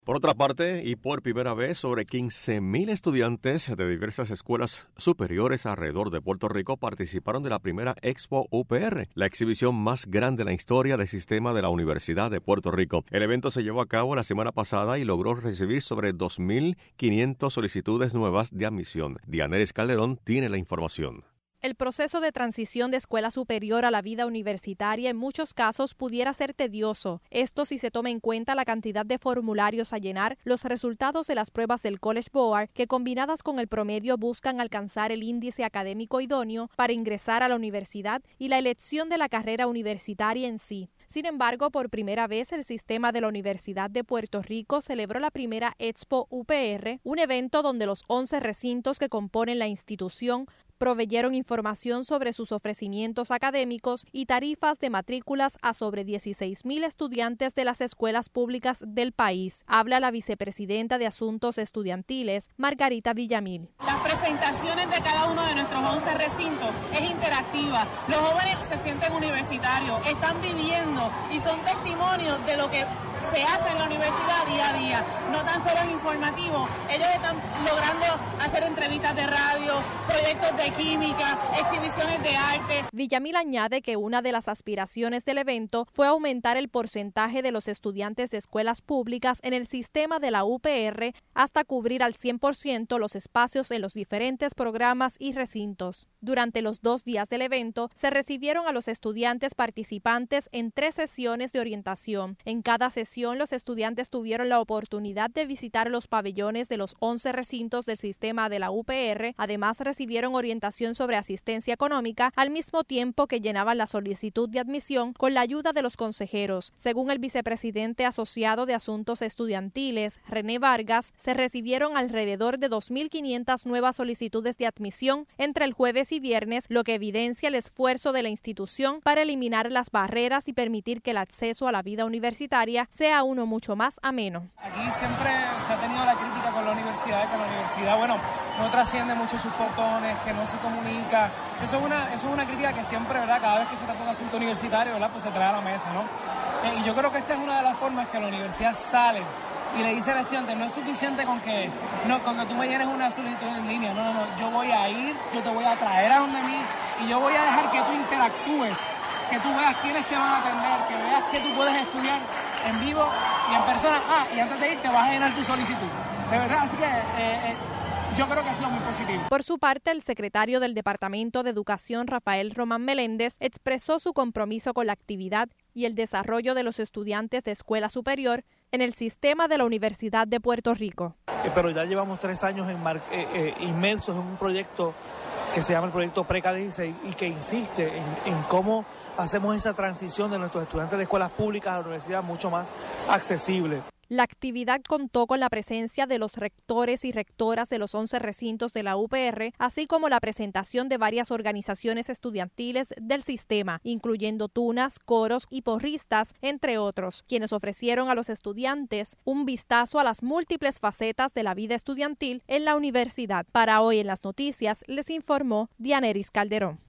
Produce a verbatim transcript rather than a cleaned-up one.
Por otra parte, y por primera vez, sobre quince mil estudiantes de diversas escuelas superiores alrededor de Puerto Rico participaron de la primera Expo U P R, la exhibición más grande en la historia del sistema de la Universidad de Puerto Rico. El evento se llevó a cabo la semana pasada y logró recibir sobre dos mil quinientas solicitudes nuevas de admisión. Dianeris Calderón tiene la información. El proceso de transición de escuela superior a la vida universitaria en muchos casos pudiera ser tedioso. Esto si se toma en cuenta la cantidad de formularios a llenar, los resultados de las pruebas del College Board, que combinadas con el promedio buscan alcanzar el índice académico idóneo para ingresar a la universidad, y la elección de la carrera universitaria en sí. Sin embargo, por primera vez el sistema de la Universidad de Puerto Rico celebró la primera Expo U P R, un evento donde los once recintos que componen la institución proveyeron información sobre sus ofrecimientos académicos y tarifas de matrículas a sobre dieciséis mil estudiantes de las escuelas públicas del país. Habla la vicepresidenta de Asuntos Estudiantiles, Margarita Villamil. Las presentaciones de cada uno de nuestros once recintos es interactiva. Los jóvenes se sienten universitarios, están viviendo y son testimonios de lo que se hace en la universidad día a día. No tan solo es informativo, ellos están logrando hacer entrevistas de radio, proyectos de química, exhibiciones de arte. Villamil añade que una de las aspiraciones del evento fue aumentar el porcentaje de los estudiantes de escuelas públicas en el sistema de la U P R hasta cubrir al cien por ciento los espacios en los diferentes programas y recintos. Durante los dos días del evento se recibieron a los estudiantes participantes en tres sesiones de orientación. En cada sesión los estudiantes tuvieron la oportunidad de visitar los pabellones de los once recintos del sistema de la U P R. Además recibieron orientación sobre asistencia económica al mismo tiempo que llenaban la solicitud de admisión con la ayuda de los consejeros. Según el vicepresidente asociado de Asuntos Estudiantiles, René Vargas, se recibieron alrededor de dos mil quinientas nuevas solicitudes de admisión entre el jueves y viernes, lo que evidencia el esfuerzo de la institución para eliminar las barreras y permitir que el acceso a la vida universitaria sea uno mucho más ameno. Aquí siempre se ha tenido la crítica con la universidad, que la universidad, bueno, no trasciende mucho sus portones, que no se comunica. Eso es una, eso es una crítica que siempre, ¿verdad? Cada vez que se trata de un asunto universitario, ¿verdad? Pues se trae a la mesa, ¿no? Eh, y yo creo que esta es una de las formas que la universidad sale y le dice al estudiante, no es suficiente con que, no, con que tú me llenes una solicitud en línea, no, no, no, yo voy a ir, yo te voy a traer a donde mí y yo voy a dejar que tú interactúes, que tú veas quiénes te van a atender, que veas que tú puedes estudiar en vivo y en persona. Ah, y antes de ir te vas a llenar tu solicitud. De verdad, así que eh, eh, yo creo que ha sido muy positivo. Por su parte, el secretario del Departamento de Educación, Rafael Román Meléndez, expresó su compromiso con la actividad y el desarrollo de los estudiantes de escuela superior en el sistema de la Universidad de Puerto Rico. Eh, pero ya llevamos tres años en mar, eh, eh, inmersos en un proyecto que se llama el proyecto Preca dieciséis y que insiste en, en cómo hacemos esa transición de nuestros estudiantes de escuelas públicas a la universidad mucho más accesible. La actividad contó con la presencia de los rectores y rectoras de los once recintos de la U P R, así como la presentación de varias organizaciones estudiantiles del sistema, incluyendo tunas, coros y porristas, entre otros, quienes ofrecieron a los estudiantes un vistazo a las múltiples facetas de la vida estudiantil en la universidad. Para Hoy en las Noticias, les informó Dianeris Calderón.